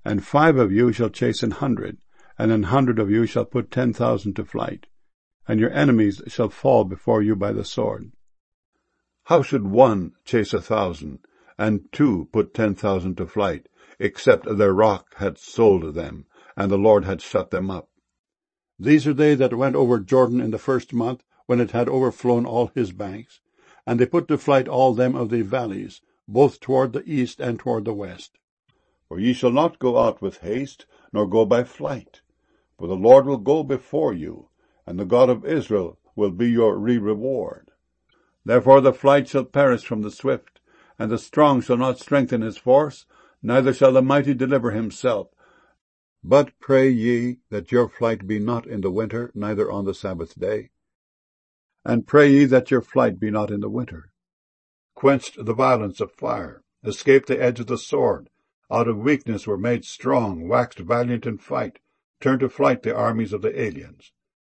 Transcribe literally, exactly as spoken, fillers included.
And five of you shall chase an hundred, and an hundred of you shall put ten thousand to flight, and your enemies shall fall before you by the sword. How should one chase a thousand, and two put ten thousand to flight, except their rock had sold them, and the Lord had shut them up? These are they that went over Jordan in the first month, when it had overflown all his banks, and they put to flight all them of the valleys, both toward the east and toward the west. For ye shall not go out with haste, nor go by flight. For the Lord will go before you, and the God of Israel will be your re-reward. Therefore the flight shall perish from the swift, and the strong shall not strengthen his force, neither shall the mighty deliver himself. But pray ye that your flight be not in the winter, neither on the Sabbath day. And pray ye that your flight be not in the winter. Quenched the violence of fire, escaped the edge of the sword, out of weakness were made strong, waxed valiant in fight, turned to flight the armies of the aliens.